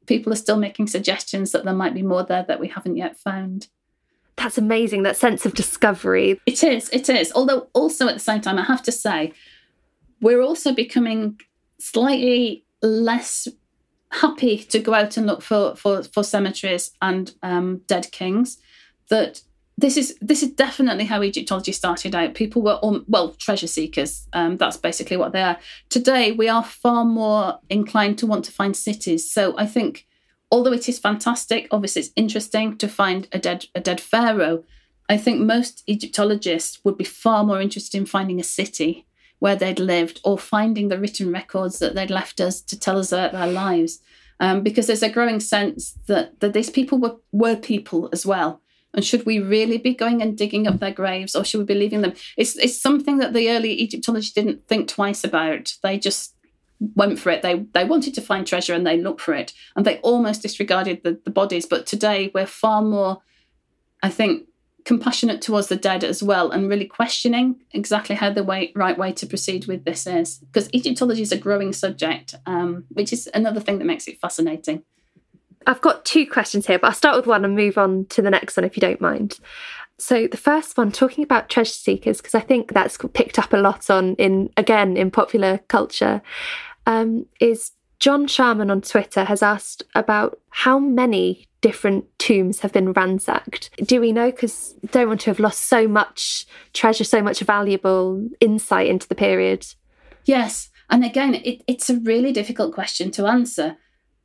people are still making suggestions that there might be more there that we haven't yet found. That's amazing, that sense of discovery. It is. Although also at the same time, I have to say, we're also becoming slightly less happy to go out and look for cemeteries and dead kings. That this is definitely how Egyptology started out. People were treasure seekers. That's basically what they are. Today, we are far more inclined to want to find cities. So I think, although it is fantastic, obviously it's interesting to find a dead pharaoh, I think most Egyptologists would be far more interested in finding a city where they'd lived, or finding the written records that they'd left us to tell us about their lives. Because there's a growing sense that these people were people as well. And should we really be going and digging up their graves, or should we be leaving them? It's something that the early Egyptologists didn't think twice about. They just went for it. They wanted to find treasure and they looked for it. And they almost disregarded the bodies. But today we're far more, I think, compassionate towards the dead as well, and really questioning exactly how the right way to proceed with this is. Because Egyptology is a growing subject, which is another thing that makes it fascinating. I've got 2 questions here, but I'll start with one and move on to the next one if you don't mind. So the first one, talking about treasure seekers, because I think that's picked up a lot in popular culture, is John Sharman on Twitter has asked about how many different tombs have been ransacked. Do we know? Because I don't want to have lost so much treasure, so much valuable insight into the period. Yes. And again, it's a really difficult question to answer.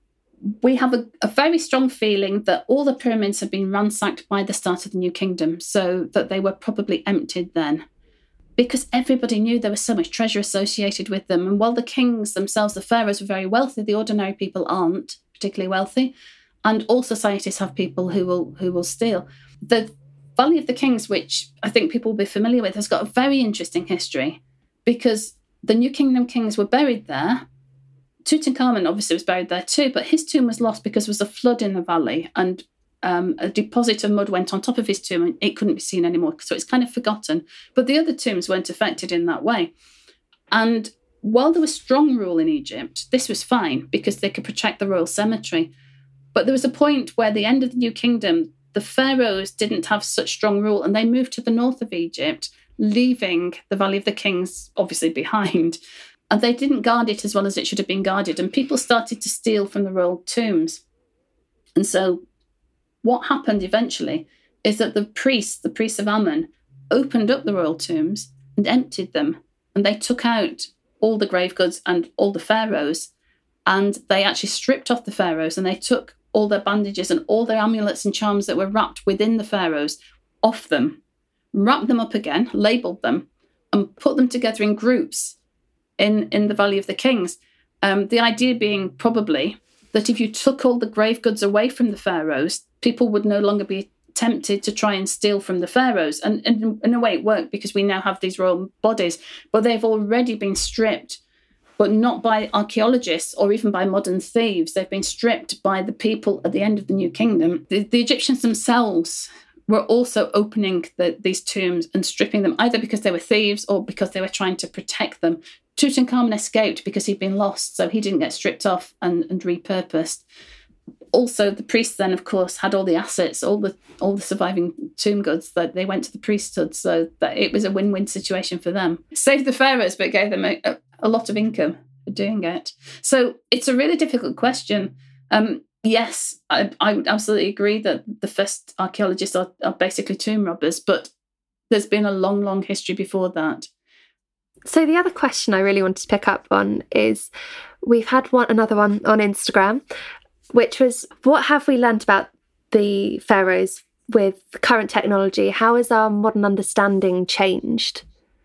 We have a very strong feeling that all the pyramids have been ransacked by the start of the New Kingdom, so that they were probably emptied then. Because everybody knew there was so much treasure associated with them. And while the kings themselves, the pharaohs, were very wealthy, the ordinary people aren't particularly wealthy. And all societies have people who will steal. The Valley of the Kings, which I think people will be familiar with, has got a very interesting history, because the New Kingdom kings were buried there. Tutankhamun obviously was buried there too, but his tomb was lost because there was a flood in the valley, and a deposit of mud went on top of his tomb and it couldn't be seen anymore. So it's kind of forgotten. But the other tombs weren't affected in that way. And while there was strong rule in Egypt, this was fine because they could protect the royal cemetery. But there was a point where the end of the New Kingdom, the pharaohs didn't have such strong rule, and they moved to the north of Egypt, leaving the Valley of the Kings obviously behind. And they didn't guard it as well as it should have been guarded. And people started to steal from the royal tombs. And so what happened eventually is that the priests of Amun, opened up the royal tombs and emptied them. And they took out all the grave goods and all the pharaohs. And they actually stripped off the pharaohs, and they took all their bandages and all their amulets and charms that were wrapped within the pharaohs off them, wrapped them up again, labelled them, and put them together in groups in the Valley of the Kings. The idea being probably that if you took all the grave goods away from the pharaohs, people would no longer be tempted to try and steal from the pharaohs. And in a way it worked, because we now have these royal bodies, but they've already been stripped, but not by archaeologists or even by modern thieves. They've been stripped by the people at the end of the New Kingdom. The Egyptians themselves were also opening these tombs and stripping them, either because they were thieves or because they were trying to protect them. Tutankhamun escaped because he'd been lost, so he didn't get stripped off and repurposed. Also, the priests then, of course, had all the assets, all the surviving tomb goods, that they went to the priesthood, so that it was a win-win situation for them. Saved the pharaohs, but gave them a lot of income for doing it. So it's a really difficult question. Yes, I would absolutely agree that the first archaeologists are basically tomb robbers, but there's been a long, long history before that. So the other question I really wanted to pick up on is, we've had another one on Instagram, which was, what have we learnt about the pharaohs with current technology? How has our modern understanding changed?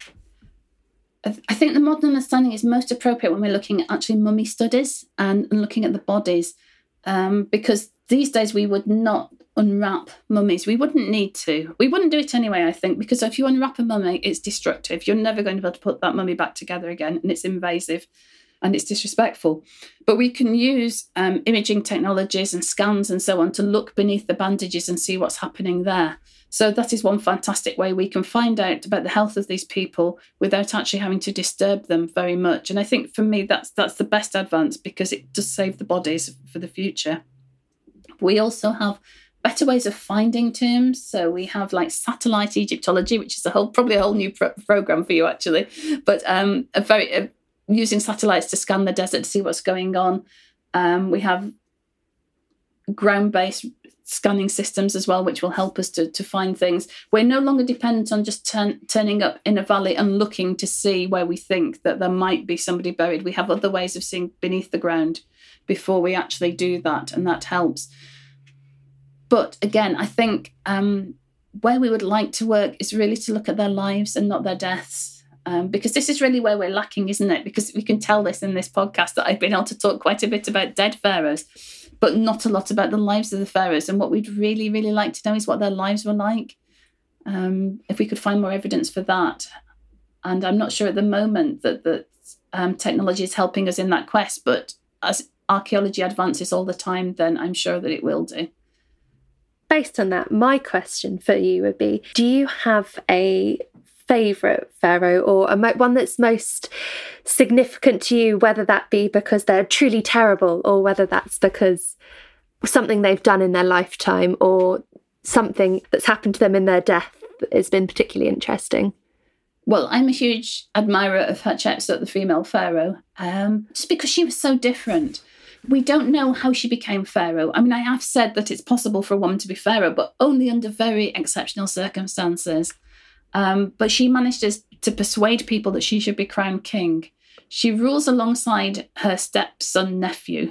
I think the modern understanding is most appropriate when we're looking at actually mummy studies and looking at the bodies, because these days we would not unwrap mummies. We wouldn't need to. We wouldn't do it anyway, I think, because if you unwrap a mummy, it's destructive. You're never going to be able to put that mummy back together again, and it's invasive. and it's disrespectful. But we can use imaging technologies and scans and so on to look beneath the bandages and see what's happening there. So that is one fantastic way we can find out about the health of these people without actually having to disturb them very much. And I think for me, that's the best advance, because it does save the bodies for the future. We also have better ways of finding tombs. So we have like satellite Egyptology, which is probably a whole new program for you actually, but using satellites to scan the desert to see what's going on. We have ground-based scanning systems as well, which will help us to find things. We're no longer dependent on just turning up in a valley and looking to see where we think that there might be somebody buried. We have other ways of seeing beneath the ground before we actually do that, and that helps. But again, I think where we would like to work is really to look at their lives and not their deaths. Because this is really where we're lacking, isn't it? Because we can tell this in this podcast that I've been able to talk quite a bit about dead pharaohs, but not a lot about the lives of the pharaohs. And what we'd really, really like to know is what their lives were like. If we could find more evidence for that. And I'm not sure at the moment that technology is helping us in that quest, but as archaeology advances all the time, then I'm sure that it will do. Based on that, my question for you would be, do you have a favourite pharaoh, or one that's most significant to you, whether that be because they're truly terrible or whether that's because something they've done in their lifetime or something that's happened to them in their death has been particularly interesting? Well, I'm a huge admirer of Hatshepsut, the female pharaoh, just because she was so different. We don't know how she became pharaoh. I mean, I have said that it's possible for a woman to be pharaoh, but only under very exceptional circumstances. But she managed to persuade people that she should be crowned king. She rules alongside her stepson nephew,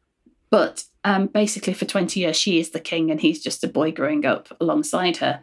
but basically for 20 years she is the king and he's just a boy growing up alongside her.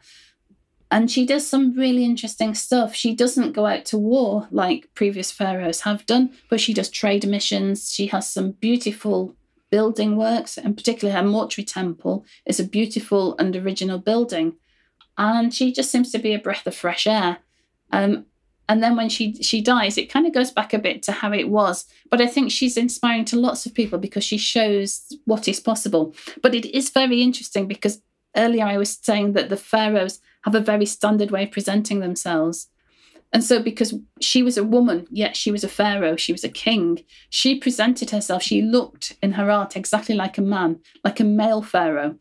And she does some really interesting stuff. She doesn't go out to war like previous pharaohs have done, but she does trade missions. She has some beautiful building works, and particularly her mortuary temple is a beautiful and original building. And she just seems to be a breath of fresh air. And then when she dies, it kind of goes back a bit to how it was. But I think she's inspiring to lots of people because she shows what is possible. But it is very interesting because earlier I was saying that the pharaohs have a very standard way of presenting themselves. And so because she was a woman, yet she was a pharaoh, she was a king, she presented herself, she looked in her art exactly like a man, like a male pharaoh.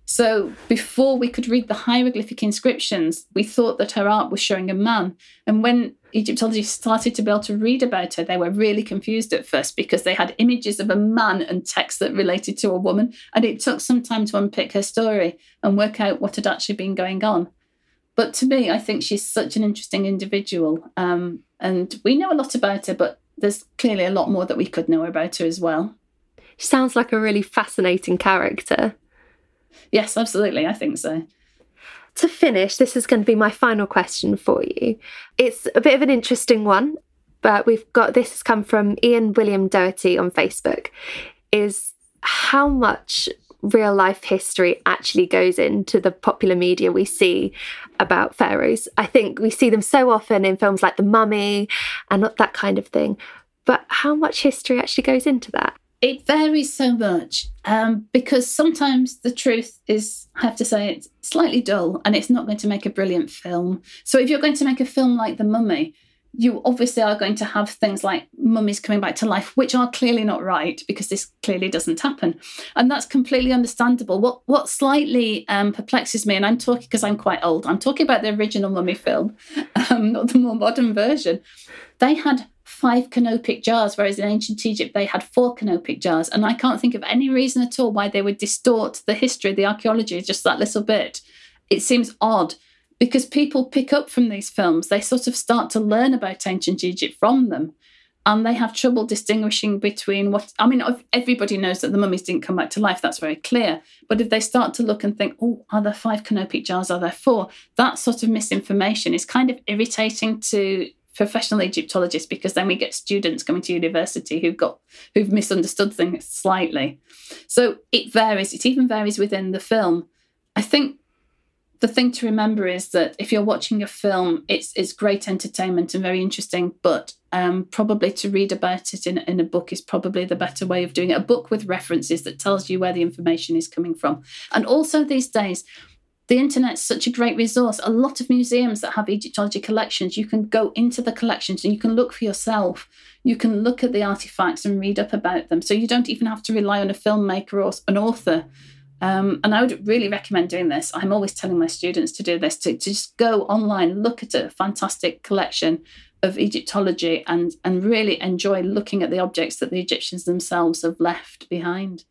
So before we could read the hieroglyphic inscriptions, we thought that her art was showing a man. And when Egyptologists started to be able to read about her, they were really confused at first because they had images of a man and text that related to a woman. And it took some time to unpick her story and work out what had actually been going on. But to me, I think she's such an interesting individual. And we know a lot about her, but there's clearly a lot more that we could know about her as well. She sounds like a really fascinating character. Yes, absolutely. I think so. To finish, this is going to be my final question for you. It's a bit of an interesting one, but this has come from Ian William Doherty on Facebook, is how much real life history actually goes into the popular media we see about pharaohs. I think we see them so often in films like The Mummy and that kind of thing. But how much history actually goes into that? It varies so much because sometimes the truth is, I have to say, it's slightly dull and it's not going to make a brilliant film. So if you're going to make a film like The Mummy, you obviously are going to have things like mummies coming back to life, which are clearly not right because this clearly doesn't happen. And that's completely understandable. What slightly perplexes me, and I'm talking because I'm quite old, I'm talking about the original Mummy film, not the more modern version. They had 5 canopic jars, whereas in ancient Egypt they had 4 canopic jars. And I can't think of any reason at all why they would distort the history, the archaeology, just that little bit. It seems odd because people pick up from these films. They sort of start to learn about ancient Egypt from them. And they have trouble distinguishing between everybody knows that the mummies didn't come back to life. That's very clear. But if they start to look and think, are there 5 canopic jars? Are there 4? That sort of misinformation is kind of irritating to professional Egyptologists because then we get students coming to university who've misunderstood things slightly. So it varies. It even varies within the film. I think the thing to remember is that if you're watching a film, it's great entertainment and very interesting, but probably to read about it in a book is probably the better way of doing it. A book with references that tells you where the information is coming from. And also these days, the internet's such a great resource. A lot of museums that have Egyptology collections, you can go into the collections and you can look for yourself. You can look at the artifacts and read up about them. So you don't even have to rely on a filmmaker or an author. And I would really recommend doing this. I'm always telling my students to do this, to just go online, look at a fantastic collection of Egyptology and really enjoy looking at the objects that the Egyptians themselves have left behind.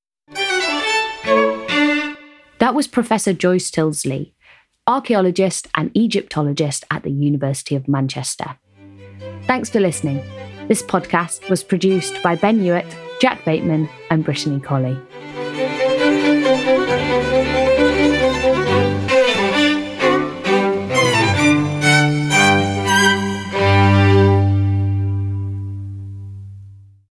That was Professor Joyce Tyldesley, archaeologist and Egyptologist at the University of Manchester. Thanks for listening. This podcast was produced by Ben Hewitt, Jack Bateman and Brittany Colley.